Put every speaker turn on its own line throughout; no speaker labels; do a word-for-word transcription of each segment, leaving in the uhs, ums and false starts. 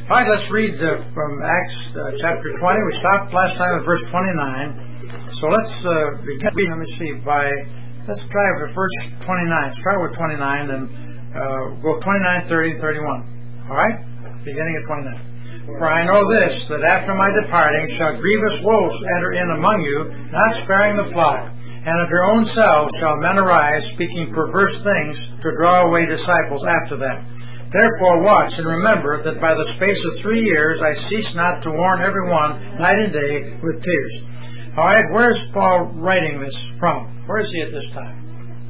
All right, let's read uh, from Acts uh, chapter twenty. We stopped last time at verse twenty-nine. So let's uh, begin. Let me see. By let's try with verse twenty-nine. Start with twenty-nine and uh, go twenty-nine, thirty, and thirty-one. All right, beginning at twenty-nine. For I know this, that after my departing shall grievous wolves enter in among you, not sparing the flock. And of your own selves shall men arise, speaking perverse things, to draw away disciples after them. Therefore watch and remember that by the space of three years I cease not to warn every one night and day with tears. All right, where's Paul writing this from? Where is he at this time?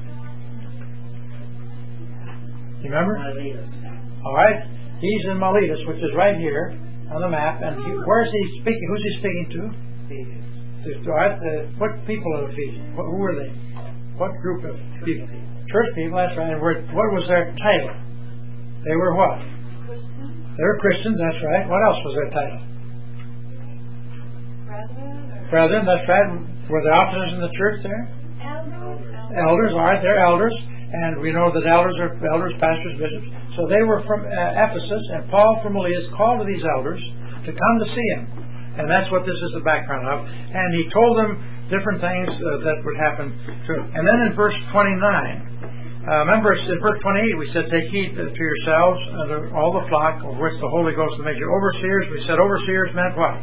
You remember?
Miletus.
All right, he's in Miletus, which is right here on the map. And he, where's he speaking? Who's he speaking to?
Ephesians.
To, all right, the, what people of Ephesians? What, who were they? What group of people? Church people. That's right. And where, what was their title? They were what?
Christians.
They were Christians, that's right. What else was their title?
Brethren. Or
Brethren, that's right. Were there officers in the church there?
elders.
Elders, all right, they're elders. And we know that elders are elders, pastors, bishops. So they were from uh, Ephesus, and Paul from Miletus called to these elders to come to see him. And that's what this is the background of. And he told them different things uh, that would happen to him. And then in verse twenty-nine, Uh, remember, in verse twenty-eight, we said, take heed to yourselves and to all the flock of which the Holy Ghost has made you overseers. We said overseers meant what?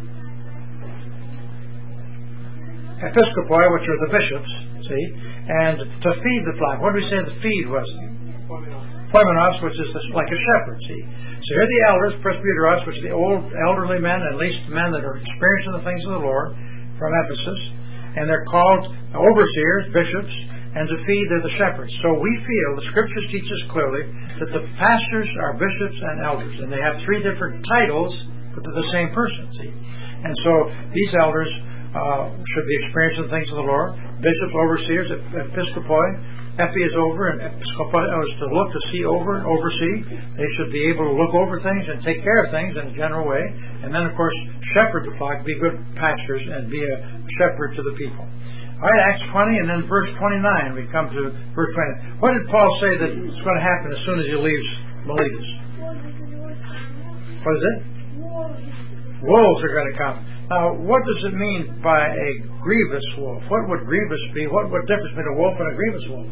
Episcopoi, which are the bishops, see? And to feed the flock. What did we say the feed was? Poimenos, which is like a shepherd, see? So here are the elders, presbyteros, which are the old elderly men, at least men that are experienced in the things of the Lord, from Ephesus. And they're called overseers, bishops, and to feed, they're the shepherds. So we feel, the Scriptures teach us clearly, that the pastors are bishops and elders. And they have three different titles, but they're the same person, see? And so these elders uh, should be experienced in the things of the Lord. Bishops, overseers, episcopoi. Epi is over, and episcopoi is to look, to see over, and oversee. They should be able to look over things and take care of things in a general way. And then, of course, shepherd the flock, be good pastors, and be a shepherd to the people. All right, Acts twenty, and then verse twenty-nine. We come to verse twenty. What did Paul say that is going to happen as soon as he leaves Miletus? What is it? Wolves are going to come. Now, what does it mean by a grievous wolf? What would grievous be? What would difference between a wolf and a grievous wolf?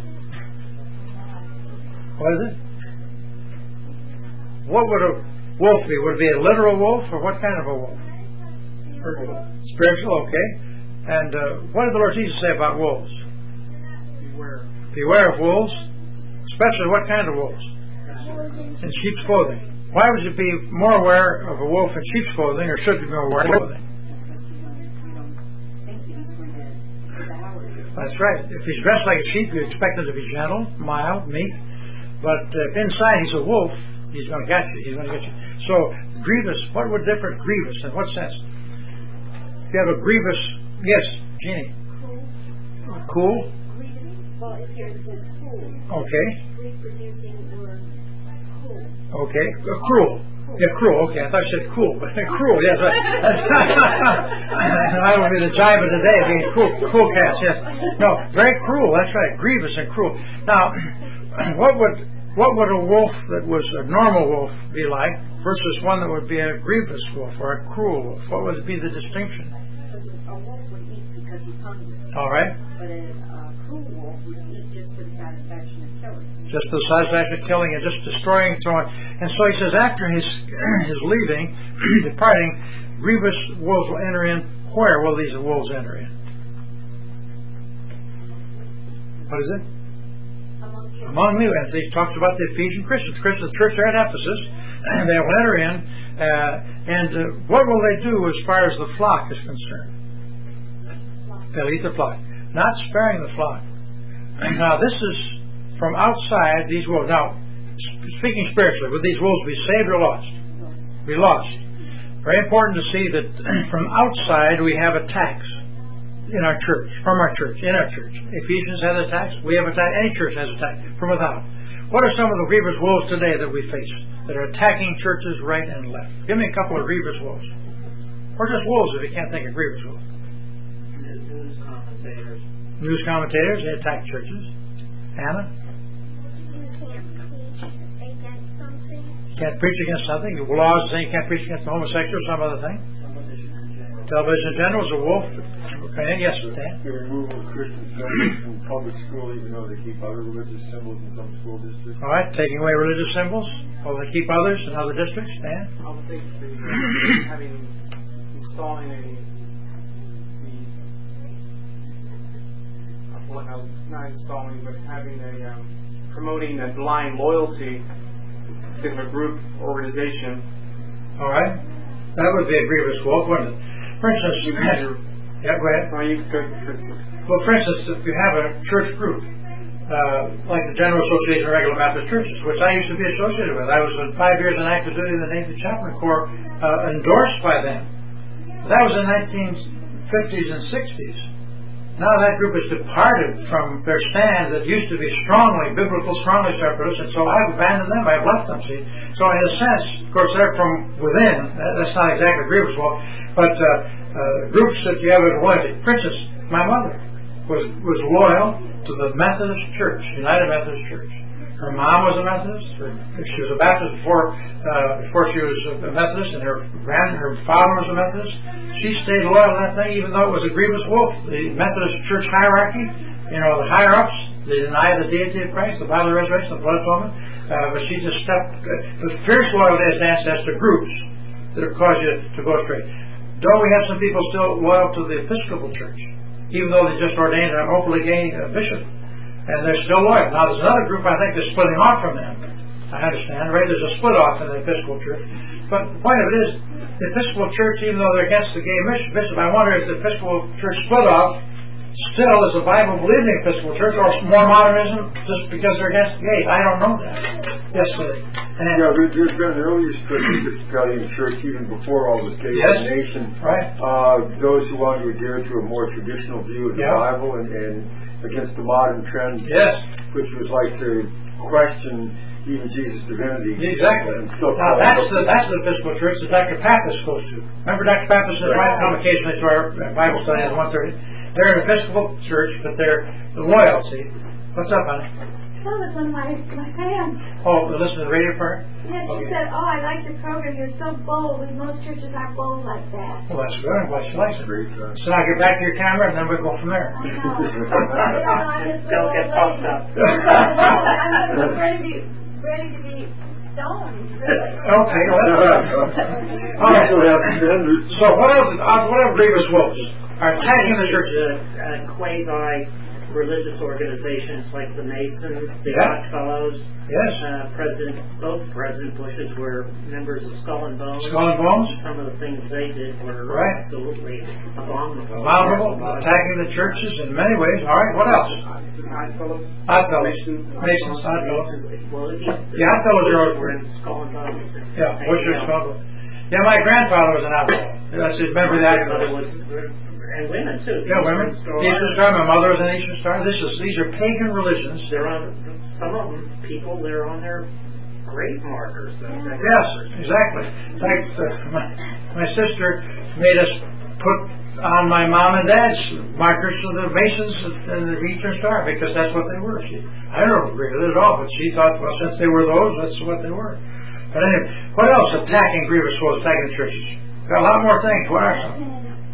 What is it? What would a wolf be? Would it be a literal wolf, or what kind of a wolf?
Spiritual.
Spiritual, okay. And uh, what did the Lord Jesus say about wolves?
Beware.
Beware of wolves, especially what kind of wolves? In sheep's clothing. Why would you be more aware of a wolf in sheep's clothing, or should you be more aware of clothing? That's right. If he's dressed like a sheep, you expect him to be gentle, mild, meek. But if inside he's a wolf, he's going to get you. He's going to get you. So, grievous, what would differ grievous? In what sense? If you have a grievous, yes, Jeannie.
Cool.
Cool?
Grievous, well, if you're just cool.
Okay.
Reproducing the word cool.
Okay. Uh, cruel. Yeah, cruel. Okay, I thought you said cool, but cruel. Yes, that's that would be the jive of the day, being cool, cool cats. Yes, no, very cruel. That's right, grievous and cruel. Now, what would what would a wolf that was a normal wolf be like versus one that would be a grievous wolf or a cruel wolf? What would be the distinction?
Because a wolf would eat because he's hungry.
All right.
But a uh, cruel wolf would eat just for the satisfaction of killing.
Just for the satisfaction of killing and just destroying, throwing. And so he says, after his his leaving, departing, grievous wolves will enter in. Where will these wolves enter in? What is it?
Among you.
Among you. And he talks about the Ephesian Christians. The Christians, the church there at Ephesus, and they will enter in. Uh, and uh, what will they do as far as the flock is concerned? They'll eat the flock. Not sparing the flock. Now, this is from outside these wolves. Now, speaking spiritually, would these wolves be saved or lost? Be lost. Very important to see that from outside we have attacks in our church, from our church, in our church. Ephesians has attacks. We have attacks. Any church has attacks from without. What are some of the grievous wolves today that we face that are attacking churches right and left? Give me a couple of grievous wolves. Or just wolves if you can't think of grievous wolves.
News commentators.
News commentators, they attack churches. Anna?
You can't preach against something.
can't preach against something. The laws saying you can't preach against the homosexual or some other thing. Television in general is a wolf. Okay, yes, Dan.
The removal of Christian symbols from public school, even though they keep other religious symbols in some school districts.
All right, taking away religious symbols, or they keep others in other districts. Dan.
I would think the, having installing a the well, not installing, but having a um, promoting a blind loyalty to a group organization.
All right, that would be a grievous wolf, wouldn't it? For instance,
You
yeah,
can,
go ahead.
no, you can go to Christmas.
Well, for instance, if you have a church group, uh, like the General Association of Regular Baptist Churches, which I used to be associated with, I was in five years in active duty in the Navy Chaplain Corps, uh, endorsed by them. That was in the nineteen fifties and sixties. Now that group has departed from their stand that used to be strongly biblical, strongly separatist, and so I've abandoned them. I've left them. See, so in a sense, of course, they're from within. That's not exactly grievous wolf, but uh, uh, groups that you have in loyalty. For instance, my mother was was loyal to the Methodist Church, United Methodist Church. Her mom was a Methodist. Her, she was a Baptist before uh, before she was a Methodist, and her grand her father was a Methodist. She stayed loyal to that thing, even though it was a grievous wolf. The Methodist Church hierarchy, you know, the higher ups, they deny the deity of Christ, the body of the resurrection, the blood atonement. Uh, but she just stepped. Uh, the fierce loyalty is danced as to groups that cause you to go astray. Though we have some people still loyal to the Episcopal Church, even though they just ordained an openly gay uh, bishop. And they're still loyal. Now there's another group I think that's splitting off from them. I understand, right? There's a split off in the Episcopal Church. But the point of it is, the Episcopal Church, even though they're against the gay bishop, I wonder if the Episcopal Church split off still is a Bible-believing Episcopal Church, or more modernism just because they're against the gay. I don't know that. Yes, sir. And
Yeah, there, there's been an earlier split in the Episcopalian Church even before all this gay
Yes.
ordination.
Right.
Uh, those who wanted to adhere to a more traditional view of the
Yeah.
Bible and, and against the modern trend,
yes,
which was like to question even Jesus' divinity.
exactly.
And so
Now that's the that's the Episcopal Church that Doctor Pappas goes to. Remember Doctor Pappas and his wife come occasionally to our Bible study at one thirty. They're an Episcopal church, but they're loyal. See, what's up, honey?
That was one of my, my fans.
Oh, to listen to the radio part?
Yeah, she
Okay.
said, oh, I like your program. You're so bold. Most churches aren't bold like that.
Well, that's good. I'm glad she likes it.
Great, uh,
So now get back to your camera, and then we'll go from there.
I know. You know, I'm this little
Don't get
old
puffed
lady.
up.
I'm just ready to be, ready to be stoned, really.
Okay, well, that's good. All right.
So have defenders.
So what else? uh, What else grievous wolves are attacking the church?
Uh, quasi religious organizations like the Masons, the
Yeah.
Odd Fellows.
Yes,
Uh, President, both President Bushes were members of Skull and Bones.
Skull and Bones.
Some of the things they did were
Right.
absolutely abominable.
Abominable, attacking the churches in many ways. All right, what else?
Oddfellows.
Oddfellows,
Masons.
Masons, Oddfellows.
Masons, well, the,
The Oddfellows are-
Bushes were in Skull and Bones.
Yeah,
And,
Busher
you know,
Skull. Yeah, my grandfather was an Oddfellow. That's a member of the
my
Oddfellows.
grandmother was, and women too.
Yeah, women.
Eastern
Eastern
Star.
Star. My mother was an Eastern Star. This is these are pagan religions.
They're on some of them. People, they're on their grave markers. That, that
Yes, exactly. In fact, uh, my, my sister made us put on my mom and dad's markers to the Masons and the Eastern Star because that's what they were. She, I don't agree with it at all, but she thought, well, since they were those, that's what they were. But anyway, what else attacking grievous wolves, attacking the churches? Got a lot more things. What are some?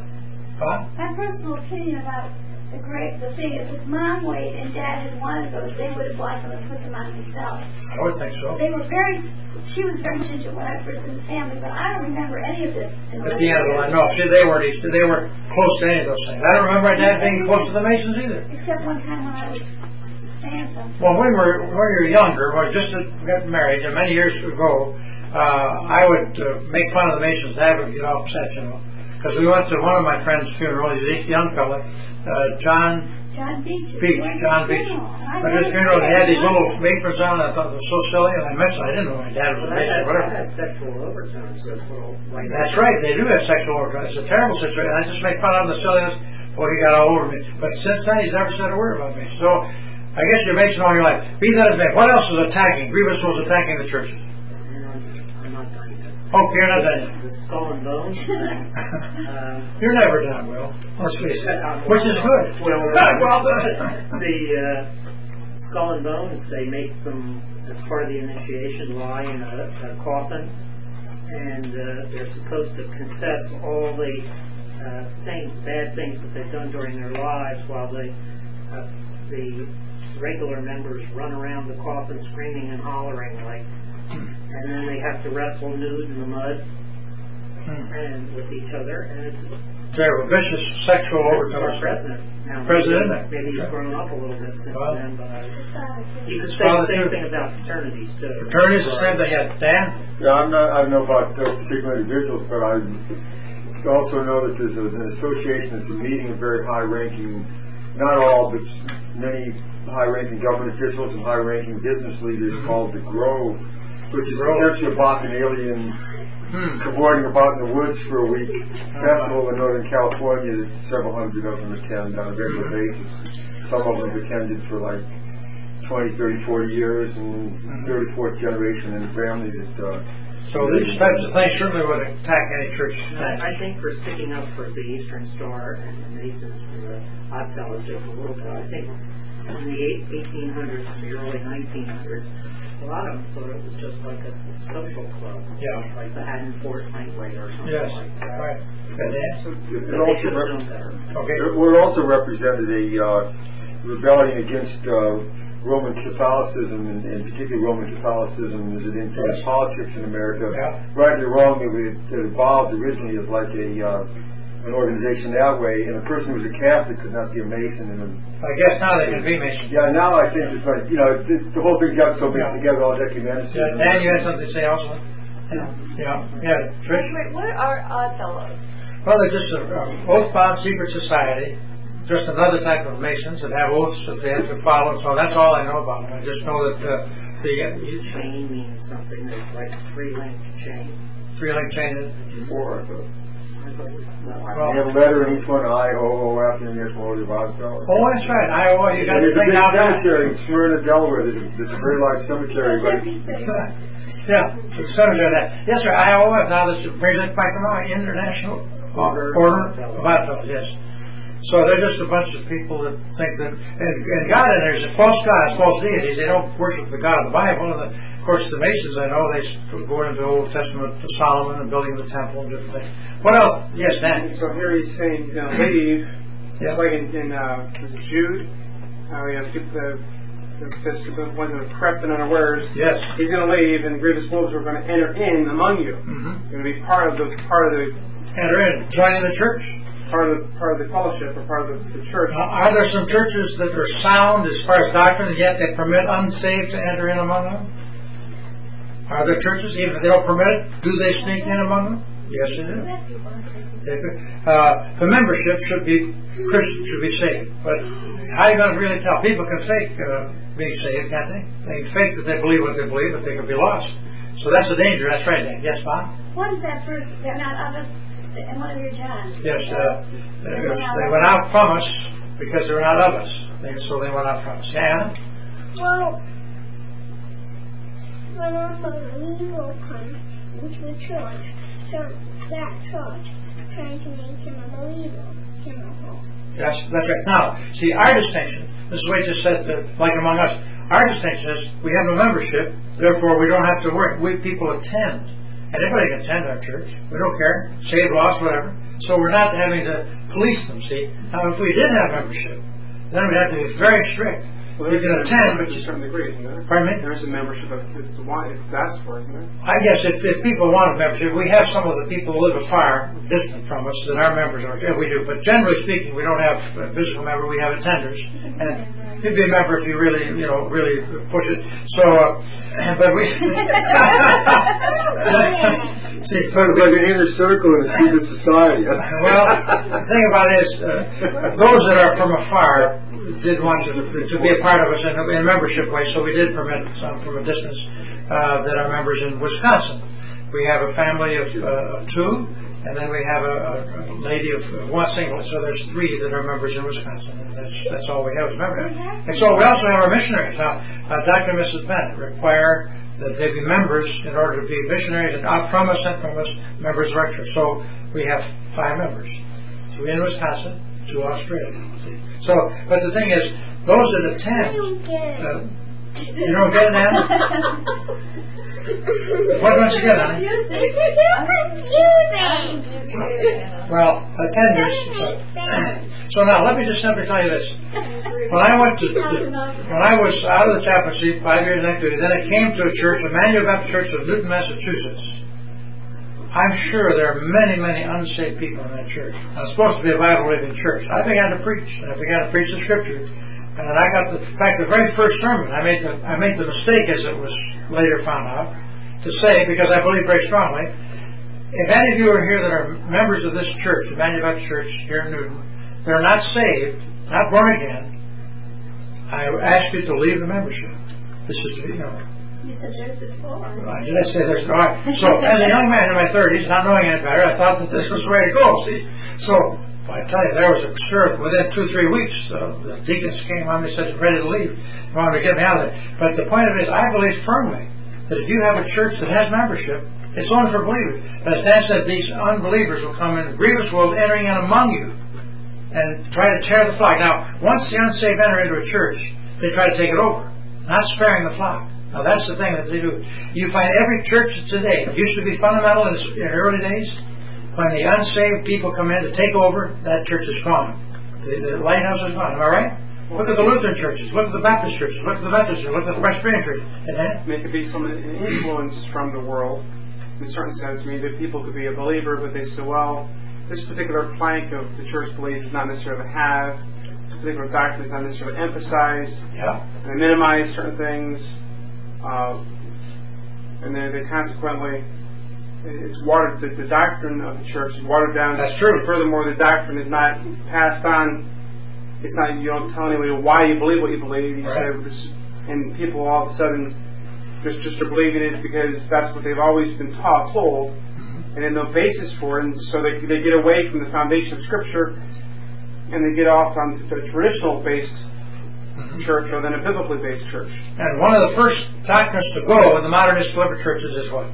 Huh?
My personal opinion about the great, the thing is, if Mom weighed and Dad had wanted those, they would have bought them and put them on themselves.
I would think so.
They were very, she was very ginger when I first in the family, but I don't remember any of this. In
At the end of the line, no, see, they weren't East, they weren't close to any of those things. I don't remember my dad being close to the Masons either.
Except one time when I was saying something.
Well, when we were when we were younger, when I was just got married, and many years ago, uh, I would uh, make fun of the Masons. Dad would get all upset, you know, because we went to one of my friend's funeral. He's a young fella, uh, John
John Beach.
Beach. John Beach. At his funeral, they had these little aprons on. And I thought it was so silly, and I mentioned I didn't know my dad was a
But
Mason,
that,
or whatever.
that has sexual overtones. Those little. Like
That's right, they do have sexual overtones. It's a terrible situation. I just make fun of the silliness. Boy, he got all over me. But since then, he's never said a word about me. So, I guess you're Mason all your life. Be that as it may, what else is attacking? Grievous was attacking the churches.
You know, I'm not done yet.
Oh, you're not done yet.
The skull and bones thing. Um,
You're never done, Will. Let's face it. Which is good.
Well,
well done.
the uh, skull and bones, they make them as part of the initiation, lie in a, a coffin, and uh, they're supposed to confess all the uh, things, bad things that they've done during their lives, while the uh, the regular members run around the coffin screaming and hollering, like, and then they have to wrestle nude in the mud and with each other, and it's
They're vicious sexual
our
overtones.
president. Now,
President,
maybe,
isn't it?
maybe he's grown up a little bit since
Well,
then, but uh, you could
his
say the
father
same
too.
thing about fraternities too.
Fraternities, the same thing. Yeah, Dan?
Yeah, I'm not, I don't know about those particular individuals, but I also know that there's a, an association that's a meeting of very high-ranking, not all, but many high-ranking government officials and high-ranking business leaders
Mm-hmm.
called the Grove, which is
Grove.
essentially a Bacchanalian
Hmm.
cavorting about in the woods for a week festival in Northern California that several hundred of them attend on a regular basis. Some of them have attended for like twenty, thirty, forty years, and
Mm-hmm.
thirty-fourth generation in the family that uh,
So these types of things certainly would attack any church.
I think for sticking up for the Eastern Star and the Masons and the Oddfellows just a little bit, I think in the eighteen hundreds and the early nineteen hundreds, a lot of them thought it was just like a social club.
Yeah.
Like the Haddon Fort Nightway or something
Yes,
like that.
right. And Dan?
So it,
But
it
they
also
should have
rep-
known better.
Okay.
it, well, it also represented a uh, rebellion against uh, Roman Catholicism, and, and particularly Roman Catholicism as it influenced
Yes.
politics in America.
Yeah.
Right or wrong, it, it evolved originally as like a uh, an organization that way, and a person who was a Catholic could not be a Mason. And a,
I guess now they can be Mason.
yeah, now I think it's like, you know, this, the whole thing got so mixed
Yeah.
together, all that ecumenicism.
Yeah, Dan, you had something to say also? Yeah. Yeah, yeah. Trish?
Wait, what are Oddfellows?
Well, they're just an oath-bound secret society, just another type of Masons that have oaths that they have to follow. So that's all I know about them. I just know that uh, the
Chain means something that's like three-link chain.
three-link chain is
Four, I thought.
I thought it was more.
Well-
They have a letter in each one, I O O after the initial order of Oddfellows.
Oh, that's right. Iowa, you got
There's
the
a
thing
big
down there.
cemetery in Smyrna, Delaware. There's a, there's a very large cemetery, but
Yeah, the cemetery that. Yes, sir. Iowa, now that brings it back to my International
Order
Order
of
of Oddfellows, yes. So they're just a bunch of people that think that, and, and God in there is a false gods, false deities. They don't worship the God of the Bible. And the, of course, the Masons, I know, they go into the Old Testament to Solomon and building the temple and different things. What else? Yes, Dan.
So here he's saying he's going to leave.
Yeah.
It's like in, in uh, was it Jude, uh, we have the, the, the, the one that crept and unawares.
Yes.
He's going to leave, and the grievous wolves are going to enter in among you.
Mm-hmm.
Going to be part of the part of the
Enter in, joining the church.
part of the part of the fellowship or part of the, the church.
Uh, are there some churches that are sound as far as doctrine, and yet they permit unsaved to enter in among them? Are there churches, even if they don't permit it, do they sneak in among them? Yes, they do. They, uh, the membership should be Christian, should be saved. But how are you going to really tell? People can fake uh, being saved, can't they? They can fake that they believe what they believe, but they could be lost. So that's the danger. That's right, Dan. Yes, Bob?
What is that verse? They're not of us in one of your Johns.
Yes, uh, they, they went out from us because they're not of us. They, so they went out from us. Yeah, Anna?
Well, when unbeliever comes into the church, so that church trying to make him a believer, him a whole.
That's, that's right. Now, see, our distinction, this is the way it just said, that, like among us, our distinction is we have no membership, therefore we don't have to worry. We people attend. Anybody can attend our church. We don't care. Saved, lost, whatever. So we're not having to police them, see. Now, if we did have membership, then we'd have to be very strict.
Well,
You can
there's a
attend,
membership
but
to a
you,
certain degree, isn't there?
pardon me?
There is a membership of if it's one if it's asked for, isn't there?
I guess if, if people want a membership, we have some of the people who live afar, distant from us, that our members are. Yeah, we do. But generally speaking, we don't have a physical member. We have attenders, and you'd be a member if you really, you know, really push it. So, uh, but we. See,
it's like an inner circle in a secret society.
well, the thing about it is, uh, those that are from afar did want to, to be a part of us in a, in a membership way, so we did permit some from a distance uh, that are members in Wisconsin. We have a family of, uh, of two, and then we have a, a lady of, of one single, so there's three that are members in Wisconsin. And that's that's all we have as members. And so we also have our missionaries. Now, uh, Doctor and Missus Bennett require that they be members in order to be missionaries, and out from us, sent from us, members of our church. So we have five members, three in Wisconsin, two in Australia. See? So, but the thing is, those that
I
attend
don't get it.
uh, You don't get it, Anna? What don't you get, honey?
It's so confusing.
Well, uh, ten years. So, so now, let me just simply tell you this. When I went to, the, when I was out of the chaplaincy, five years in activity, then I came to a church, Emmanuel Baptist Church of Newton, Massachusetts. I'm sure there are many, many unsaved people in that church. Now, it's supposed to be a Bible-believing church. I began to preach, and I began to preach the Scripture. And I got the, in fact, the very first sermon, I made the, I made the mistake, as it was later found out, to say, because I believe very strongly, if any of you are here that are members of this church, Emmanuel Baptist Church here in Newton, that are not saved, not born again, I ask you to leave the membership. This is, you know.
You said there's a four.
Did I say there's all right? So, as a young man in my thirties, not knowing any better, I thought that this was the way to go. See, so I tell you, there was a stir. Within two, three weeks, uh, the deacons came on me and said, "Ready to leave. They wanted to get me out of there." But the point of it is, I believe firmly that if you have a church that has membership, it's only for believers. But as Dan says, these unbelievers will come in grievous wolves entering in among you and try to tear the flock. Now, once the unsaved enter into a church, they try to take it over, not sparing the flock. Now, that's the thing that they do. You find every church today, it used to be fundamental in the early days, when the unsaved people come in to take over, that church is gone. The, the lighthouse is gone. Am I right? Look at the Lutheran churches. Look at the Baptist churches. Look at the Methodist churches. Look at the Presbyterian churches.
And it could be some influence from the world, in a certain sense. I mean, that people could be a believer, but they say, well, this particular plank of the church belief is not necessarily to have. This particular doctrine is not necessarily to emphasize.
Yeah.
And they minimize certain things. Uh, and then they consequently, it's watered, the, the doctrine of the church is watered down.
That's true.
And furthermore, the doctrine is not passed on. It's not, you don't tell anybody why you believe what you believe. You
right.
say, and people all of a sudden just, just are believing it because that's what they've always been taught, told, mm-hmm. and then no basis for it. And so they, they get away from the foundation of Scripture and they get off on the traditional based Mm-hmm. church or than a biblically based church.
And one of the first doctrines to go in the modernist delivered churches is what?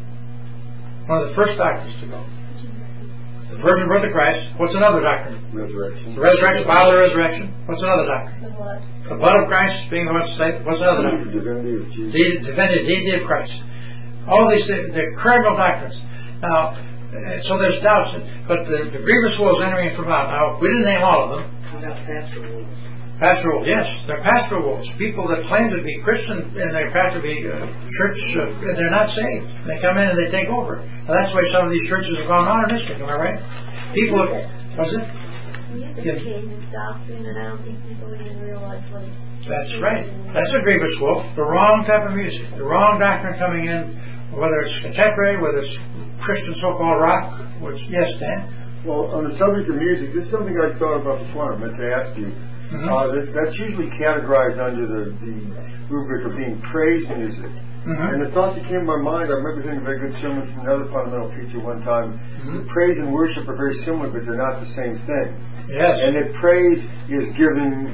One of the first doctrines to go. The virgin birth of Christ. What's another doctrine?
Resurrection.
The resurrection, bodily resurrection. What's another doctrine?
The blood.
The blood of Christ being the one to save. What's another doctrine?
The divinity of Jesus.
The divinity, deity of Christ. All these things, they're cardinal doctrines. Now, so there's doubts, but the, the grievous wolves entering from out. Now, we didn't name all of them.
How about pastor wolves?
Pastoral wolves, yes, they're pastoral wolves. People that claim to be Christian and they claim to be uh, church, uh, they're not saved. They come in and they take over. Now that's why some of these churches have gone modernistic. Am I right? People have, was it?
Music
Yeah.
changes doctrine, and I don't think people even realize what it's.
That's right. That's a grievous wolf. The wrong type of music, the wrong doctrine coming in, whether it's contemporary, whether it's Christian so-called rock. Which, yes, Dan.
Well, on the subject of music, this is something I thought about before. I meant to ask you.
Mm-hmm.
Uh, that, that's usually categorized under the, the rubric of being praise music. Mm-hmm. And the thought that came to my mind, I remember hearing a very good sermon from another fundamental preacher one time. Mm-hmm. That praise and worship are very similar, but they're not the same thing.
Yes.
And that praise is giving,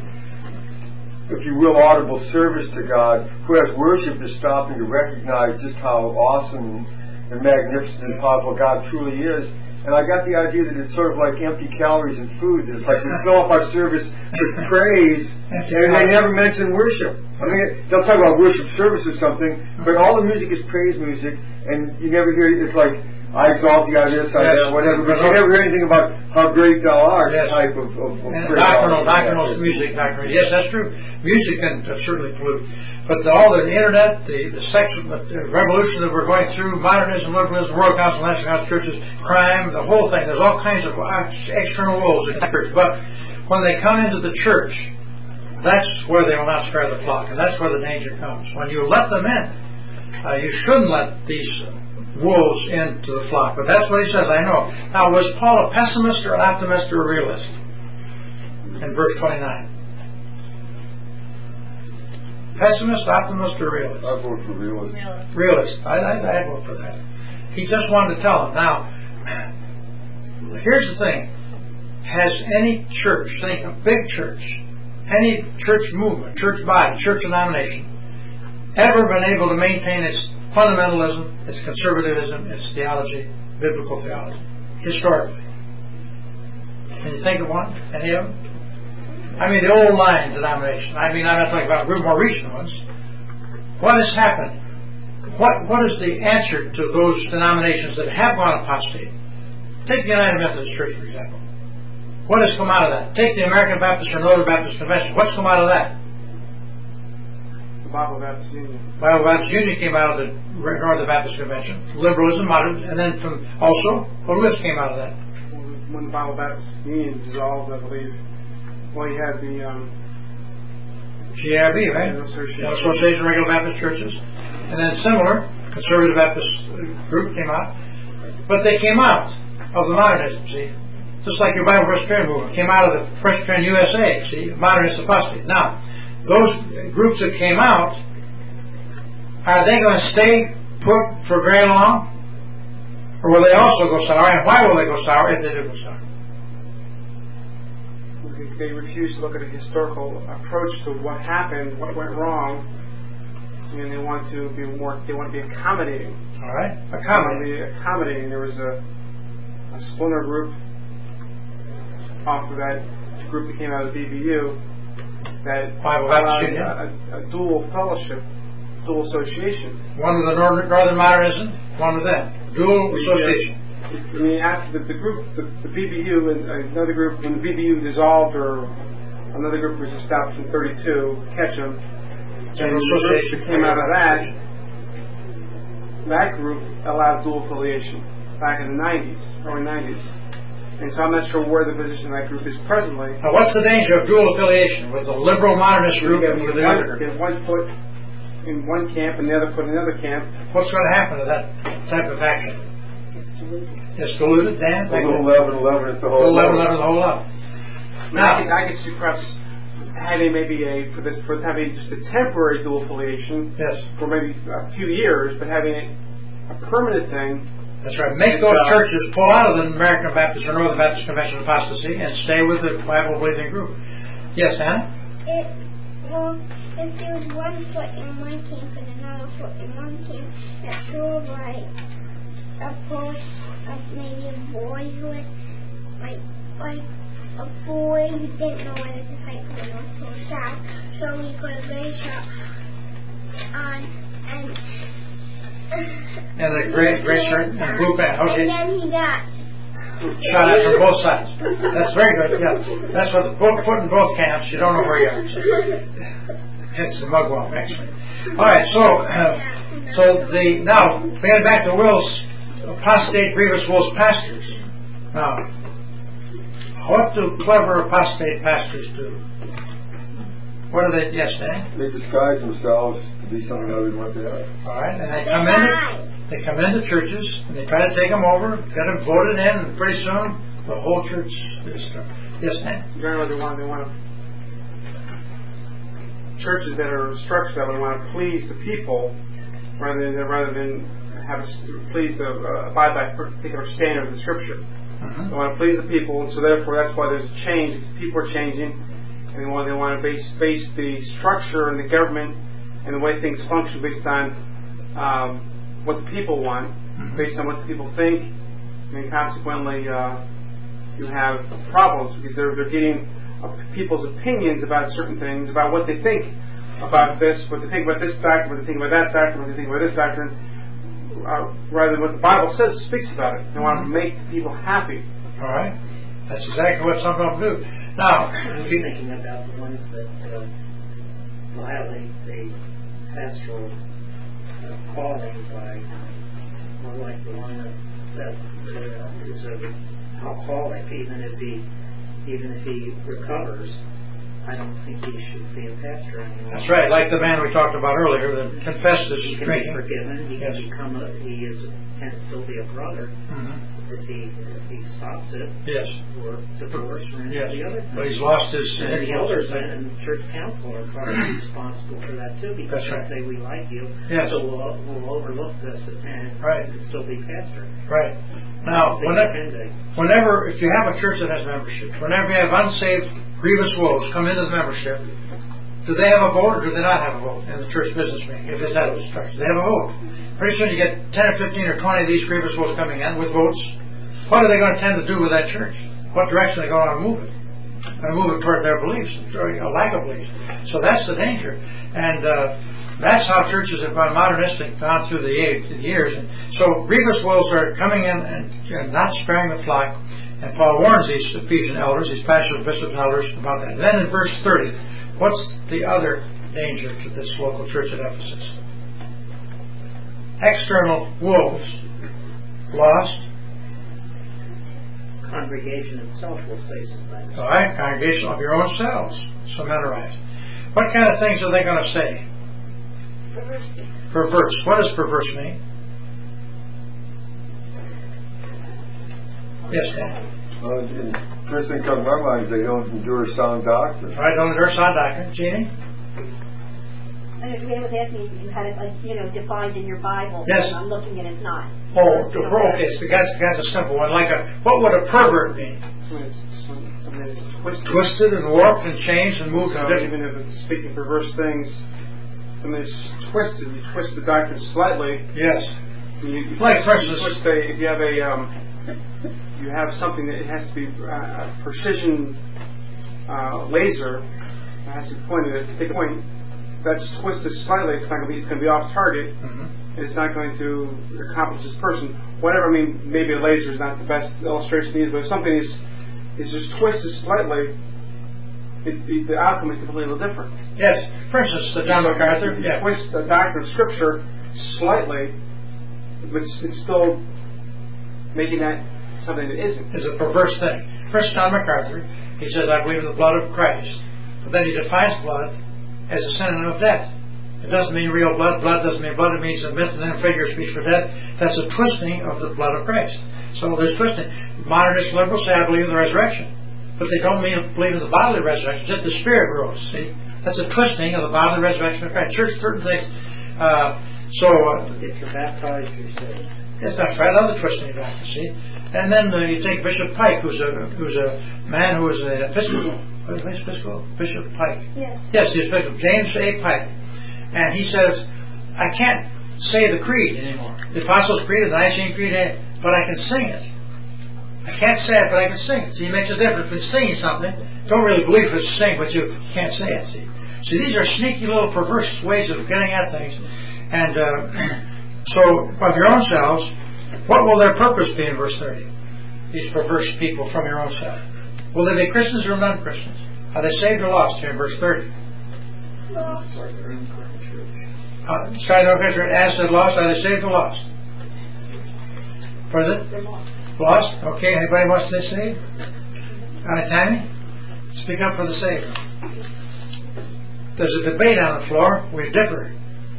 if you will, audible service to God, whereas worship is stopping to recognize just how awesome and magnificent and powerful God truly is. And I got the idea that it's sort of like empty calories in food. It's like we fill up our service with praise, and they never mention worship. I mean, they'll talk about worship service or something, but all the music is praise music, and you never hear it's like, I exalt thee, I this, I
yes.
that, whatever, but you never hear anything about how great thou art,
yes.
type of, of, of
and doctrinal, doctrinal music, doctrinal. Yes, that's true. Music can uh, certainly pollute. But the, all the internet, the, the sexual the revolution that we're going through, modernism, liberalism, world council, national council churches, crime, the whole thing, there's all kinds of external wolves in the church. But when they come into the church, that's where they will not spare the flock. And that's where the danger comes. When you let them in, uh, you shouldn't let these wolves into the flock. But that's what he says, I know. Now, was Paul a pessimist or an optimist or a realist? In verse twenty-nine. Pessimist, optimist, or realist?
I vote for realist.
Realist.
Realist. I, I, I vote for that. He just wanted to tell him. Now, here's the thing. Has any church, think a big church, any church movement, church body, church denomination, ever been able to maintain its fundamentalism, its conservatism, its theology, biblical theology, historically? Can you think of one? Any of them? I mean, the old line denomination. I mean, I'm not talking about more recent ones. what has happened? What what is the answer to those denominations that have gone apostate? Take the United Methodist Church, for example. What has come out of that? Take the American Baptist or Northern Baptist Convention. What's come out of that?
The Bible Baptist Union.
Bible Baptist Union came out of the Northern Baptist Convention. Liberalism, moderate, and then from also, what else came out of that?
When the Bible Baptist Union dissolved, I believe, well, you had the um,
G A R B, right?
General Association.
General Association of Regular Baptist Churches. And then similar, Conservative Baptist group came out. But they came out of the modernism, see? Just like your Bible Presbyterian movement came out of the Presbyterian U S A, see? Modernist apostate. Now, those groups that came out, are they going to stay put for very long? Or will they also go sour? And why will they go sour if they do go sour?
They refuse to look at a historical approach to what happened, what went wrong, and they want to be more. They want to be accommodating.
All right,
They want to
accommodating.
be accommodating. There was a, a splinter group off of that group that came out of the B B U that
Bible Baptist
allowed
Union.
a, a dual fellowship, dual association.
One with the Northern, Northern Modernism, one with them. Dual association.
I mean, after the, the group, the, the B B U and another group, when the B B U dissolved, or another group was established in thirty-two, Ketchum,
General
and the group
Association
that came out of that, that group allowed dual affiliation back in the nineties, early nineties. And so I'm not sure where the position of that group is presently.
Now, what's the danger of dual affiliation with the liberal modernist group and with the
one,
other group?
get one foot in one camp and the other foot in another camp.
What's going to happen to that type of action? It's diluted, Dan?
A little leaven, leaven is the whole
Little level,
lump.
level, the whole lot.
Now, I could, I could see perhaps having maybe a for this for having just a temporary dual affiliation
Yes,
for maybe a few years, but having it a permanent thing.
that's right. Make those churches pull out of the American Baptist or Northern Baptist Convention apostasy and stay with the Bible believing group. Yes, Hannah?
It, well, if there was one foot in one camp and another foot in one camp, that's sort of like a post of maybe a boy who was like like a boy who didn't know whether to fight for the North or South, so he put a gray shot on and
And the gray, gray shirt and blue pants.
and
Okay.
then he got
Shot at from both sides. That's very good. Yeah, that's what the both foot in both camps. You don't know where you are. So. It's the mugwump, actually. All right. So, uh, so the now getting back to Will's apostate, grievous Will's pastors. Now, what do clever apostate pastors do? What do they? Yes, Dan.
They disguise themselves to be something other than what they are.
All right, and they come in. They come into churches and they try to take them over, get them voted in, and pretty soon the whole church is done. Yes, Dan.
Generally, they want they want to, churches that are structured that way want to please the people rather than rather than have a, please the uh, abide by a particular standard of the Scripture.
Mm-hmm.
They want to please the people, and so therefore that's why there's a change. Because people are changing, and they want they want to base base the structure and the government and the way things function based on um, what the people want,
mm-hmm.
based on what the people think, and consequently uh, you have problems because they're they're getting uh, people's opinions about certain things, about what they think about this, what they think about this doctrine, what they think about that doctrine, what they think about this doctrine, uh, rather than what the Bible says speaks about it. They want to make people happy.
All right, that's exactly what some of them do. Now,
I was
if you,
thinking about the ones that uh, violate the pastoral uh, calling by, more like the one that, that uh, is an alcoholic, even if he, even if he recovers. I don't think he should be a pastor anymore.
that's right, like the man we talked about earlier that confessed his
He can
drinking.
be forgiven. He
Yes.
can become a. He is can still be a brother
Mm-hmm.
if he if he stops it,
Yes,
or divorce or any
yes,
of the other things.
but he's lost his
And the
influence.
elders and church council are probably responsible for that too, because
That's
they
right.
say we like you,
Yes.
so we'll, we'll overlook this and
Right.
and still be pastor.
Right. Now,
They
whenever,
can be.
whenever, if you have a church that has membership, whenever you have unsaved, grievous wolves come into the membership, do they have a vote or do they not have a vote in the church business meeting? If it's that structure, they have a vote. Pretty soon you get ten or fifteen or twenty of these grievous wolves coming in with votes. What are they going to tend to do with that church? What direction are they going to move it? Going to move it toward their beliefs, or a lack of beliefs. So that's the danger. And uh, That's how churches have gone modernistic down through the years. And so grievous wolves are coming in and, and not sparing the flock. And Paul warns these Ephesian elders, these pastors, bishops, elders about that. And then in verse thirty, what's the other danger to this local church at Ephesus? External wolves, lost.
Congregation itself will say something.
All right, congregation of your own selves, Somanerized. What kind of things are they going to say?
Perverse.
Perverse. What does perverse mean? Yes, Dan.
Well, the first thing comes to my mind is they don't endure sound doctrine.
All right, don't endure sound doctrine. Jeannie?
I know Dan was asking if you had it, like, you know, defined in your Bible.
Yes.
I'm looking and it's not.
Oh, okay, so that's, that's a simple one. Like a, what would a pervert mean?
Something that's twisted.
Twisted and warped and changed and moved
So
to different.
even if it's speaking perverse things, something that's twisted, you twist the doctrine slightly.
Yes.
You, you
Like, for
you
instance,
twist a, if you have a, um, you have something that has to be uh, precision uh, laser, it has to be pointed at a particular point. That's twisted slightly. It's not going to be. It's going to be off target.
Mm-hmm.
It's not going to accomplish its person. Whatever. I mean, maybe a laser is not the best illustration to use, but if something is is just twisted slightly, it, the, the outcome is completely different.
Yes. For instance, the John MacArthur.
You
Yeah.
twist the doctrine of Scripture slightly, but it's, it's still making that something that isn't.
Is a perverse thing. First, John MacArthur, he says, "I believe in the blood of Christ," but then he defines blood as a synonym of death. It doesn't mean real blood. Blood doesn't mean blood. It means a myth and then figure of speech for death. That's a twisting of the blood of Christ. So there's twisting. Modernist liberals say, "I believe in the resurrection," but they don't mean believe in the bodily resurrection, just the spirit rose. See, that's a twisting of the bodily resurrection of Christ. Church certain things. Uh, so uh,
If you're baptized, you're saved.
yes, that's right. Another twisting of doctrine. See, and then uh, you take Bishop Pike, who's a who's a man who is an Episcopal. Episcopal? Bishop Pike.
Yes.
Yes, he's Bishop James A. Pike. And he says, I can't say the creed anymore. The Apostles' Creed and the Nicene Creed, but I can sing it. I can't say it, but I can sing it. See, he makes a difference between singing something. Don't really believe it's sing, but you can't say it. See, see, these are sneaky little perverse ways of getting at things. And uh, so, of your own selves, what will their purpose be in verse thirty? These perverse people from your own self. Will they be Christians or non-Christians? Are they saved or lost here in verse thirty?
Lost.
Uh, starting off here, as said lost, are they saved or lost? What is it?
They're lost.
Lost? Okay, anybody wants to say saved? All right, Tammy? Speak up for the saved. There's a debate on the floor. We differ.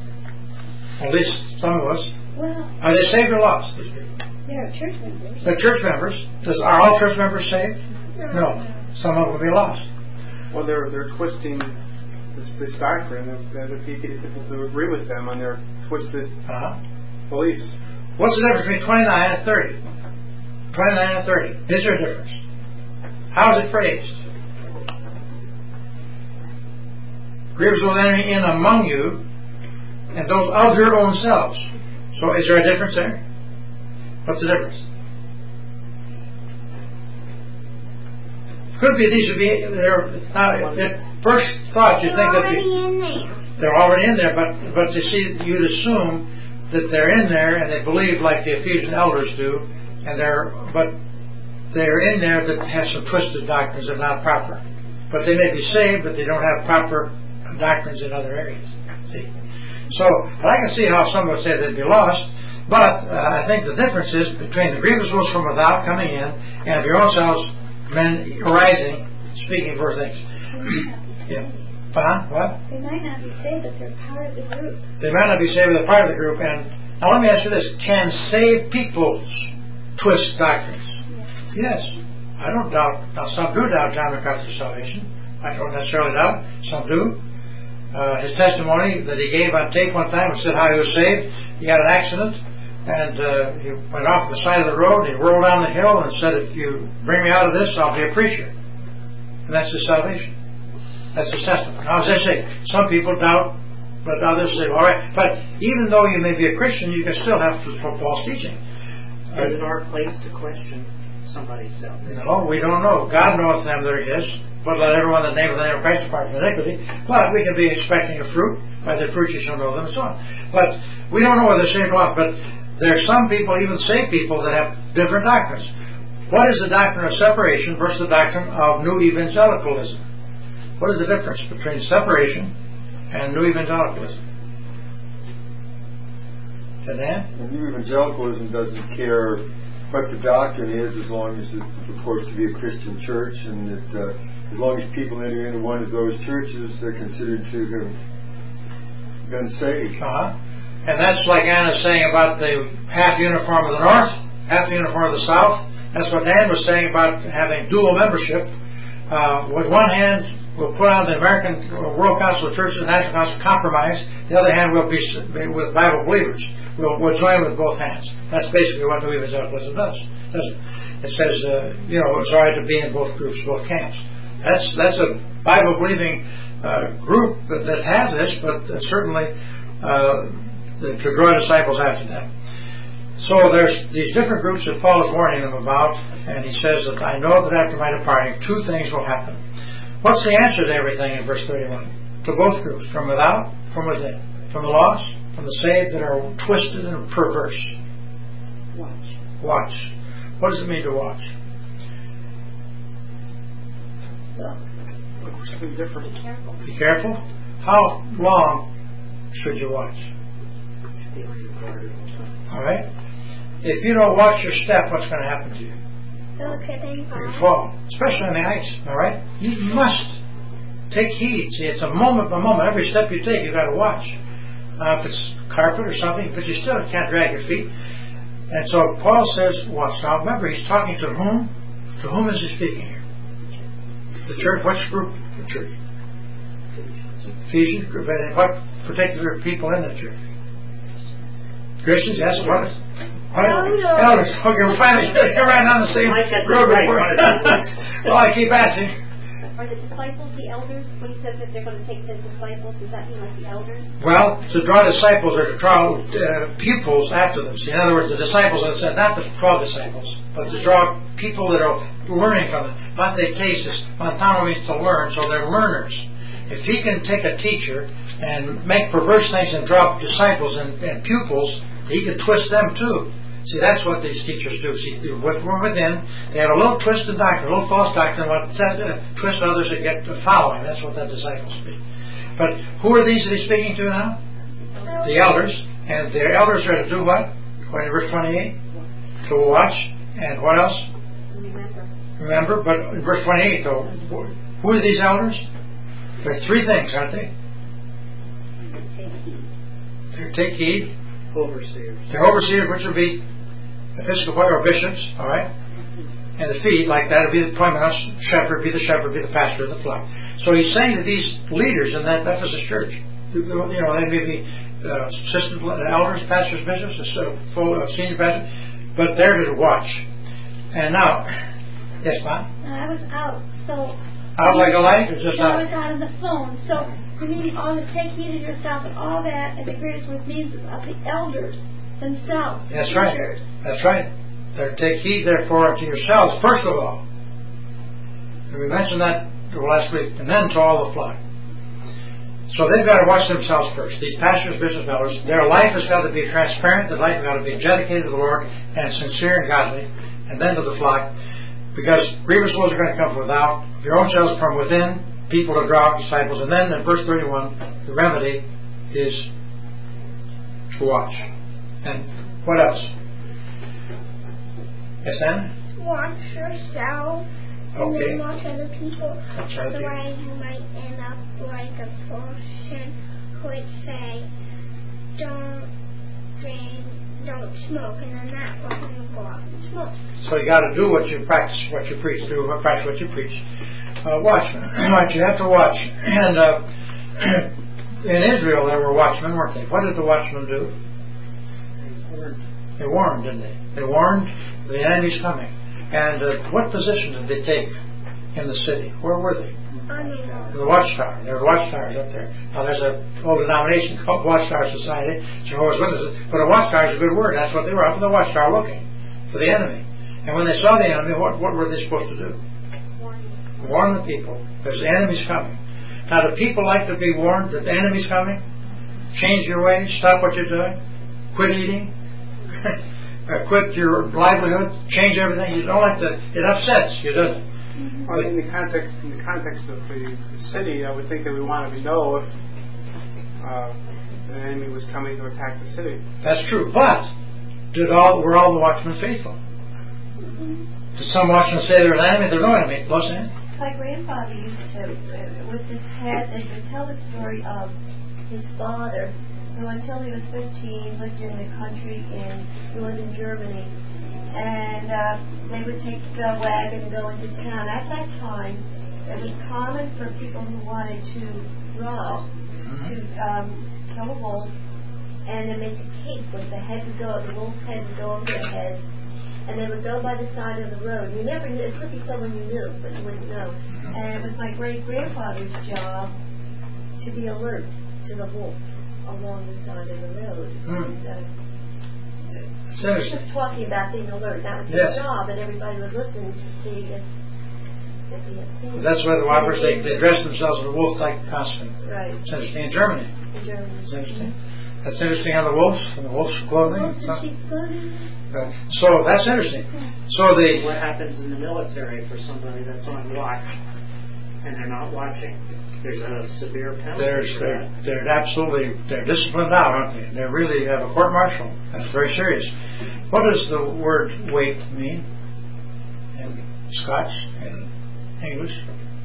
At least some of us.
Well,
Are they saved or lost? These people?
they're church members.
They're church members. Does, are all church members saved? No. Some of them will be lost.
Well, they're they're twisting this, this doctrine. They're, they're people who agree with them on their twisted
Uh-huh.
beliefs.
What's the difference between twenty-nine and thirty? twenty-nine and thirty. Is there a difference? How is it phrased? Grievous will enter in among you, and those of your own selves. So is there a difference there? What's the difference? Could be these would be they're uh, at first thought you
They're
think that
already
the,
in there.
they're already in there, but but you see you'd assume that they're in there and they believe like the Ephesian elders do, and they're but they're in there that has some twisted doctrines that are not proper. But they may be saved, but they don't have proper doctrines in other areas. See, so but I can see how some would say they'd be lost. But uh, I think the difference is between the grievous wolves from without coming in and of your own selves, men arising, speaking for things. Yeah. Huh? What?
They might not be saved, but they're part of the group.
They might not be saved, but they're part of the group. And now let me ask you this: can saved people twist doctrines? Yes. I don't doubt. Now some do doubt John MacArthur's salvation. I don't necessarily doubt. Some do. Uh, his testimony that he gave on tape one time and said how he was saved. He had an accident. And uh, he went off the side of the road, and he rolled down the hill and said, if you bring me out of this, I'll be a preacher. And that's his salvation. That's his testimony. Now, as I say, some people doubt, but others say, all right. But even though you may be a Christian, you can still have false teaching.
Is it our place to question somebody's salvation.
No, we don't know. God knoweth them that are his, but let everyone that nameth the name of Christ depart from iniquity. But we can be expecting a fruit. By their fruit you shall know them, and so on. But we don't know whether they're saved or not. But there are some people, even saved people, that have different doctrines. What is the doctrine of separation versus the doctrine of new evangelicalism? What is the difference between separation and new evangelicalism? Dan?
And new evangelicalism doesn't care what the doctrine is, as long as it purports to be a Christian church, and that uh, as long as people enter into one of those churches, they're considered to have been saved.
Uh-huh. And that's like Anna's saying about the half uniform of the North, half uniform of the South. That's what Dan was saying about having dual membership. Uh, with one hand, we'll put on the American World Council of Churches and National Council Compromise. The other hand, we'll be with Bible believers. We'll, we'll join with both hands. That's basically what New Evangelicalism does. Doesn't it? It says, uh, you know, it's all right to be in both groups, both camps. That's that's a Bible-believing uh, group that, that has this, but uh, certainly uh, the, to draw disciples after them. So there's these different groups that Paul is warning them about, and he says that I know that after my departing, two things will happen. What's the answer to everything in verse thirty-one? To both groups, from without, from within, from the lost, from the saved that are twisted and perverse.
Watch.
Watch. What does it mean to watch?
Look for something different.
Be careful.
Be careful. How long should you watch? All right. If you don't watch your step, what's going to happen to you? You fall, especially on the ice. All right. You must take heed. See, it's a moment by moment. Every step you take, you've got to watch. Uh, if it's carpet or something, but you still can't drag your feet. And so Paul says, watch. Now remember, he's talking to whom? To whom is he speaking here? The church. Which group? The church. Ephesians group. And what particular people in the church? Christians, yes. What? What? Elders. Okay, we're finally getting around on the same road. Well, I keep asking.
Are the disciples the elders? When he says that they're going to take the disciples, does that mean like the elders?
Well, to draw disciples or to draw uh, pupils after them. See, in other words, the disciples, as I said, not the twelve disciples, but to draw people that are learning from them. Mante cases. Montano means to learn, so they're learners. If he can take a teacher and make perverse things and draw disciples and, and pupils, he can twist them too. See, that's what these teachers do. See, from within, they have a little twisted doctrine, a little false doctrine, what uh, twist others that get following. That's what that disciples speak. But who are these that he's speaking to now? The elders. And the elders are to do what? According to verse twenty-eight? To watch. And what else?
Remember.
Remember. But in verse twenty-eight, though, who are these elders? There are three things, aren't they?
Take heed.
They take heed.
Overseers.
They're overseers, which will be episcopal or bishops, all right? And the feet, like that, will be the poimenos, shepherd, be the shepherd, be the pastor of the flock. So he's saying to these leaders in that Ephesus church, you know, they may be uh, assistant elders, pastors, bishops, uh, full, uh, senior pastors, but they're to watch. And now, yes, Mom?
I was out, so...
Out like a light, or just
I
out?
was out on the phone, so you mean all the take heed of yourself and all that, and the greatest was means of the elders themselves.
That's right.
teachers.
That's right. They're take heed, therefore, unto yourselves, first of all. And we mentioned that last week, and then to all the flock. So they've got to watch themselves first. These pastors, bishops, elders, their life has got to be transparent, their life has got to be dedicated to the Lord, and sincere and godly, and then to the flock. Because grievous wolves are going to come from without, your own selves from within, people to draw out disciples. And then in verse thirty-one, the remedy is to watch. And what else? Yes, Anne?
Watch yourself and
Okay.
then watch other people.
Watch other people.
Otherwise you might end up like a person who would say, don't drink, don't smoke, and then that person will go out and smoke.
So you got to do what you practice, what you preach. Do practice what you preach. Uh, watchmen, right? You have to watch. And uh, in Israel, there were watchmen, weren't they? What did the watchmen do? They warned, didn't they? They warned the enemy's coming. And uh, what position did they take in the city? Where were they? The Watchtower. There were watchtowers up there. Now there's a old denomination called Watchtower Society, Jehovah's Witnesses, but a watchtower is a good word. That's what they were, up in the watchtower looking for the enemy. And when they saw the enemy, what, what were they supposed to do? Warn the people. There's the enemy's coming. Now, do people like to be warned that the enemy's coming? Change your ways. Stop what you're doing. Quit eating. uh, quit your livelihood. Change everything. You don't like to. It upsets you, doesn't it?
Well, in the context, in the context of the city, I would think that we wanted to know if uh, an enemy was coming to attack the city.
That's true. But did all were all the watchmen faithful? Did some watchmen say they're an enemy? They're no enemy. Los Angeles.
My grandfather used to, uh, with this passage, would tell the story of his father, who until he was fifteen lived in the country in northern Germany. And uh, they would take a wagon and go into town. At that time, it was common for people who wanted to rob mm-hmm. to um, kill a wolf and then make a cake with the head would go, the wolf's head would go over their head. And they would go by the side of the road. You never knew, it could be someone you knew, but you wouldn't know. And it was my great-grandfather's job to be alert to the wolf along the side of the road.
Mm.
And, uh,
So,
he was talking about being alert. That was
yes.
his job, and everybody would listen to see if, if he had seen it.
That's why the Whoppers, they, they dress themselves in a wolf-like costume.
Right.
It's interesting. In Germany.
In Germany.
It's interesting. That's interesting on the wolves and the wolf's clothing.
Wolves and sheep's clothing.
Right. So that's interesting. So the
what happens in the military for somebody that's on watch and they're not watching? There's a severe penalty.
There's they're, they're absolutely they're disciplined out, aren't they? They really have a court martial. That's very serious. What does the word wait mean in Scotch and English?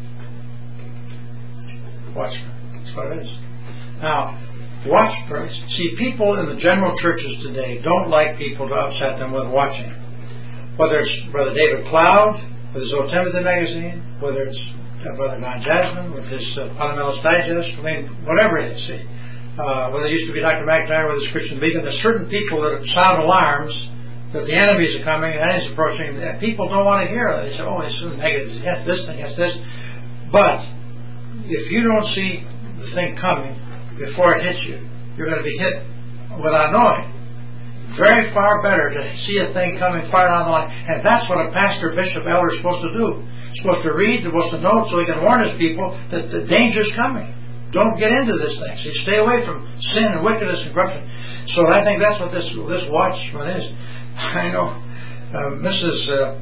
Watchman. That's what it is. Now, watch first. See, people in the general churches today don't like people to upset them with watching. Whether it's Brother David Cloud with his Old Timothy magazine, whether it's uh, Brother Don Jasmine with his uh, Fundamentalist Digest, I mean, whatever it is, see. Uh, whether it used to be Doctor McIntyre with his Christian Beacon, there's certain people that sound alarms that the enemies are coming and the enemies approaching, and people don't want to hear it. They say, oh, it's so negative, against this, against this. But if you don't see the thing coming before it hits you, you're going to be hit without knowing. Very far better to see a thing coming far down the line. And that's what a pastor, bishop, elder is supposed to do. He's supposed to read, he's supposed to know, so he can warn his people that the danger's coming. Don't get into this thing. So you stay away from sin and wickedness and corruption. So I think that's what this this watchman is. I know uh, Missus Uh,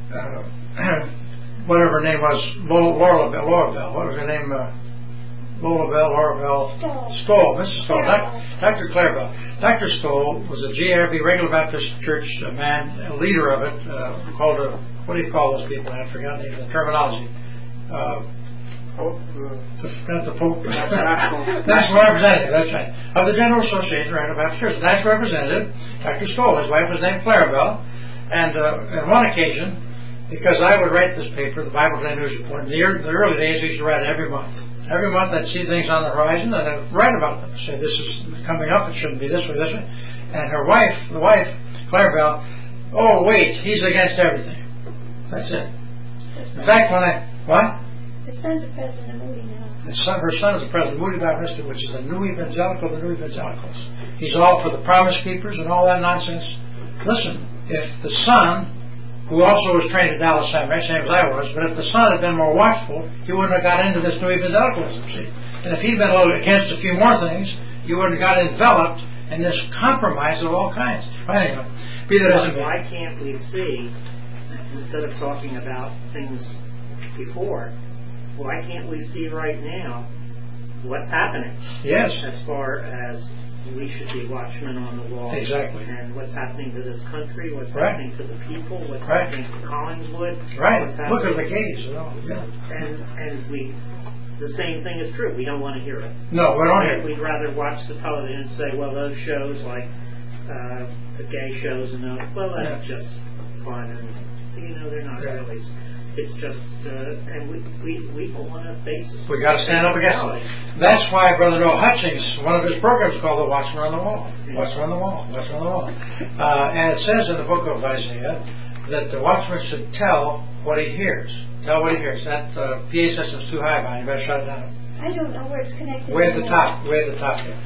uh, whatever her name was, Laura, Laura, Laura Bell. What was her name? Uh, Lola Bell, Laura Bell,
Stoll.
Stoll, Missus Stoll, Doctor Claire Bell. Doctor Stoll was a G R B, Regular Baptist Church a man, a leader of it, uh, called a, what do you call those people? I've forgotten the terminology. Uh,
Pope, uh,
not the Pope.
National.
National Representative, that's right. Of the General Association, Regular Baptist Church. National Representative, Doctor Stoll. His wife was named Claire Bell. And uh, on one occasion, because I would write this paper, the Bible Today News Report, in the, early, the early days, I used to write it every month. Every month I'd see things on the horizon and I'd write about them. Say this is coming up, it shouldn't be this way, this way. And her wife, the wife, Claire Bell, oh wait, he's against everything. That's it. In fact, when I, what?
His son's the president of Moody now.
His son, her son is the president of Moody Baptist, which is a new evangelical, the new evangelicals. He's all for the Promise Keepers and all that nonsense. Listen, if the son, who also was trained at Dallas Seminary, same as I was, but if the son had been more watchful, he wouldn't have got into this new evangelicalism, see. And if he'd been a little against a few more things, he wouldn't have got enveloped in this compromise of all kinds. But anyway, be that as it may.
Why can't we see, instead of talking about things before, why can't we see right now what's happening?
Yes.
As far as we should be watchmen on the wall.
Exactly.
And what's happening to this country, what's
right.
happening to the people, what's
right.
happening to Collingswood.
Right.
What's
Look at the gays. You know. Yeah.
And, and we, the same thing is true. We don't want to hear it.
No, we don't hear it.
We'd rather watch the television and say, well, those shows like uh, the gay shows and those, well, that's yeah. just fun. And, you know, they're not yeah. really. It's just, uh, and we, we, we don't want to face it.
We got to stand up against it. That's why Brother Noah Hutchings, one of his programs called The Watchman on the Wall. Watchman on the Wall. Watchman on the Wall. Uh, and it says in the book of Isaiah that the watchman should tell what he hears. Tell what he hears. That uh, P A system's too high, man. You better shut it down.
I don't know where it's connected.
Way at the top. Way at the top here.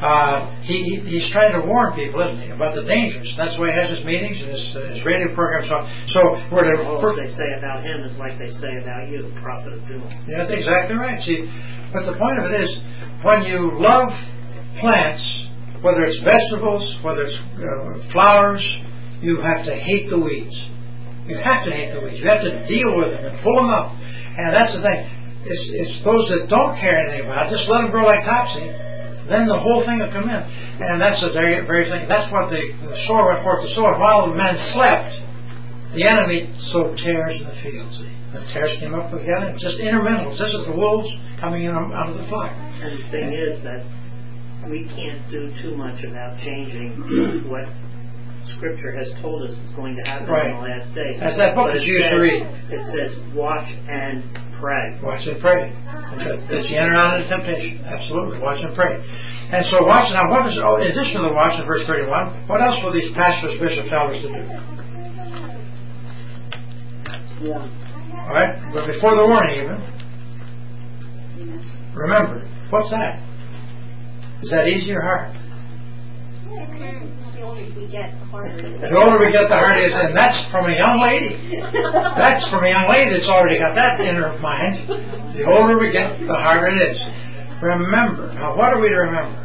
Uh, he, he's trying to warn people, isn't he, about the dangers. That's why he has his meetings and his, uh, his radio programs. So, so we're to,
All
for,
they say about him is like they say about you, prophet of doom.
yeah, that's exactly right. See, but the point of it is, when you love plants, whether it's vegetables, whether it's uh, flowers, you have to hate the weeds. You have to hate the weeds. You have to deal with them and pull them up. And that's the thing. It's, it's those that don't care anything about it, just let them grow like topsy. Then the whole thing will come in. And that's the very, very thing. That's what the, the sower went forth to sow. And while the men slept, the enemy sowed tares in the fields. The tares came up together, just intermittals. This is the wolves coming in out of the flock.
And the thing is that we can't do too much about changing what Scripture has told us is going to happen
right.
in the last days.
That's that book that you used to read.
It says, watch and pray.
Watch and pray. That you enter out into temptation. Absolutely. Watch and pray. And so watch. Now, what is, oh, in addition to the watch in verse thirty-one, what else will these pastors, bishops, elders to do?
Yeah.
All right? But before the warning even, remember, what's that? Is that easy or hard?
The older we get, the harder it is.
The older we get, the harder it is. And that's from a young lady. That's from a young lady that's already got that in her mind. The older we get, the harder it is. Remember. Now, what are we to remember?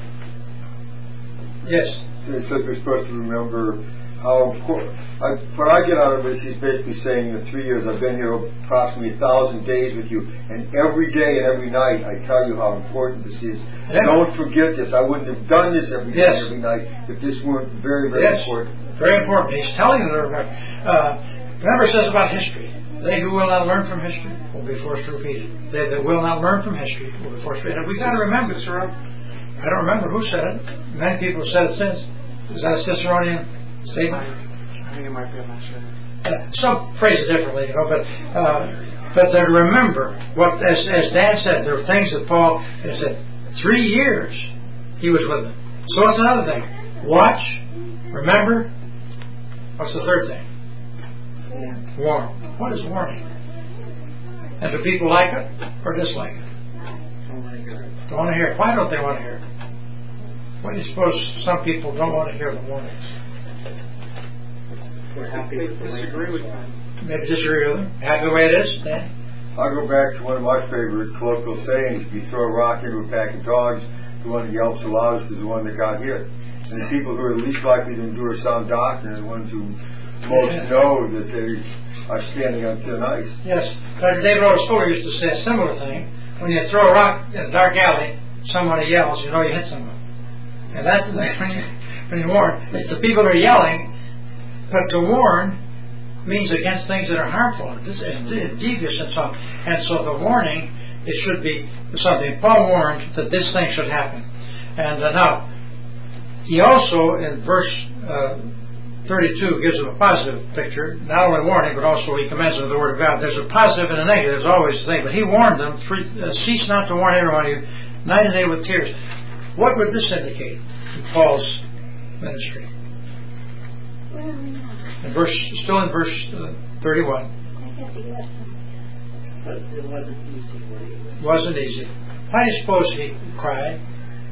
Yes?
It says we're supposed to remember how important. I, what I get out of this, he's basically saying, in the three years I've been here, approximately a thousand days with you, and every day and every night I tell you how important this is.
Yeah.
Don't forget this. I wouldn't have done this every day
yes.
and every night if this weren't very, very
yes.
important.
Very important. He's telling them to remember. Uh, remember, it says about history. They who will not learn from history will be forced to repeat it. They that will not learn from history will be forced to repeat it. We've got to remember. I don't remember who said it. Many people have said it since. Is that a Ciceronian statement?
I think it might be, I'm not sure.
Uh, some phrase it differently, you know, but uh, but to remember what, as, as Dan said, there were things that Paul has said. Three years he was with them. So that's another thing. Watch, remember. What's the third thing?
Yeah.
Warn. What is warning? And do people like it or dislike it?
Don't want to hear it.
Don't want to hear it. Why don't they want to hear it? Why do you suppose some people don't want to hear the warnings?
We're happy
They
with the way
disagree with them.
Maybe disagree with them. Happy the way it is, Dan?
I'll go back to one of my favorite colloquial sayings. If you throw a rock into a pack of dogs, the one that yelps the loudest is the one that got hit. And the people who are least likely to endure sound doctrine are the ones who most
Yeah.
know that they are standing on thin ice.
Yes. Doctor David Otis Fuller used to say a similar thing. When you throw a rock in a dark alley, somebody yells, you know you hit someone. And that's the thing when you, when you warn. It's the people that are yelling, but to warn means against things that are harmful and devious and so on. And so the warning, it should be something. Paul warned that this thing should happen. And uh, now, he also, in verse uh, thirty-two, gives them a positive picture. Not only warning, but also he commends them with the Word of God. There's a positive and a negative. There's always a thing. But he warned them, three, uh, cease not to warn everyone of you, night and day with tears. What would this indicate in Paul's ministry? In verse, still in verse uh, thirty-one.
But it wasn't easy for you.
It wasn't easy. Why do you suppose he cried?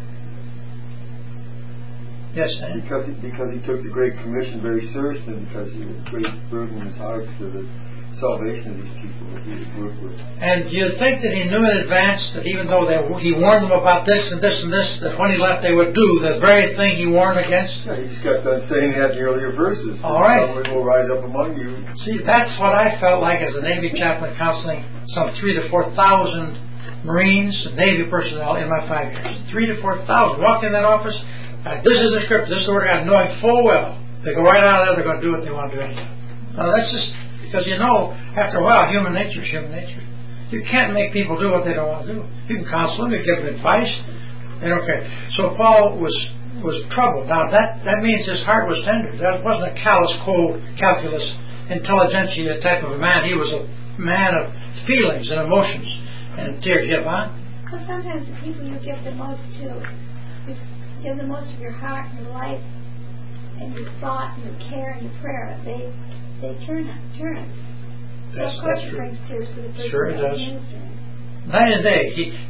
Yes, Dan?
Because he, because he took the Great Commission very seriously, and because he had a great burden in his heart for the salvation of these people that he had worked with.
And do you think that he knew in advance that even though they, he warned them about this and this and this, that when he left they would do the very thing he warned against?
Yeah, he just got done saying that in the earlier verses.
All right.
Someone will rise up among you.
See, that's what I felt like as a Navy chaplain counseling some three to four thousand Marines and Navy personnel in my five years. Three to four thousand. Walked in that office. Uh, this is the script. This is the Word of God, knowing full well they go right out of there. They're going to do what they want to do anyway. Now that's just because you know, after a while, human nature is human nature. You can't make people do what they don't want to do. You can counsel them, you give them advice. They don't care. So Paul was was troubled. Now that that means his heart was tender. That wasn't a callous, cold, calculus, intelligentsia type of a man. He was a man of feelings and emotions and tears. Yeah, Vaughn?
Because sometimes the people you give the most to, you give the most of your heart and your life and your thought and your care and your prayer, they they turn turn. So
That's,
of course
that's
it
true.
brings tears to the person
Sure it
that's
does.
ministering.
Night and day, he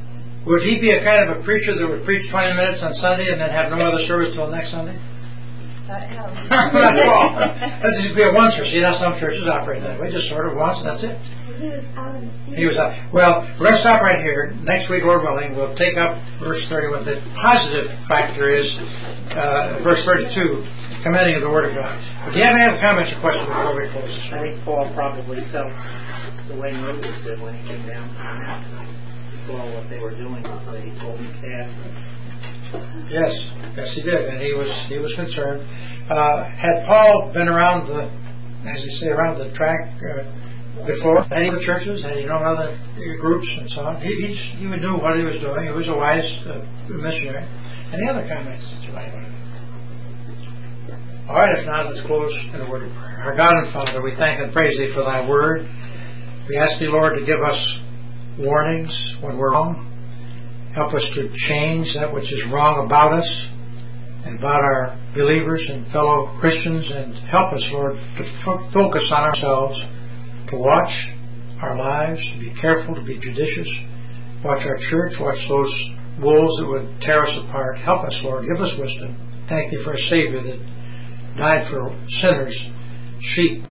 Would he be a kind of a preacher that would preach twenty minutes on Sunday and then have no other service till next Sunday?
Uh, no.
Not at all. That'd just be a once-er. See, that's some churches operate that way. Just sort of once, and that's it.
He was out in the field.
He was out. Well, we're going to stop right here. Next week, Lord willing, we'll take up verse thirty-one. The positive factor is uh, verse thirty-two, commending of the Word of God. But do you have any other comments or questions before we close this?
I think Paul probably felt the way Moses did when he came down from the mountain. He saw what they were doing, but he told him cast.
Yes, yes, he did, and he was he was concerned. Uh, had Paul been around the, as you say, around the track uh, before, any of the churches, had he known other groups and so on, he he, he knew what he was doing. He was a wise uh, missionary. Any other comments that you might want to make? All right, if not, let's close in a word of prayer. Our God and Father, we thank and praise Thee for Thy Word. We ask Thee, Lord, to give us warnings when we're wrong. Help us to change that which is wrong about us and about our believers and fellow Christians, and help us, Lord, to f- focus on ourselves, to watch our lives, to be careful, to be judicious, watch our church, watch those wolves that would tear us apart. Help us, Lord, give us wisdom. Thank Thee for a Savior that died for sinners, sheep.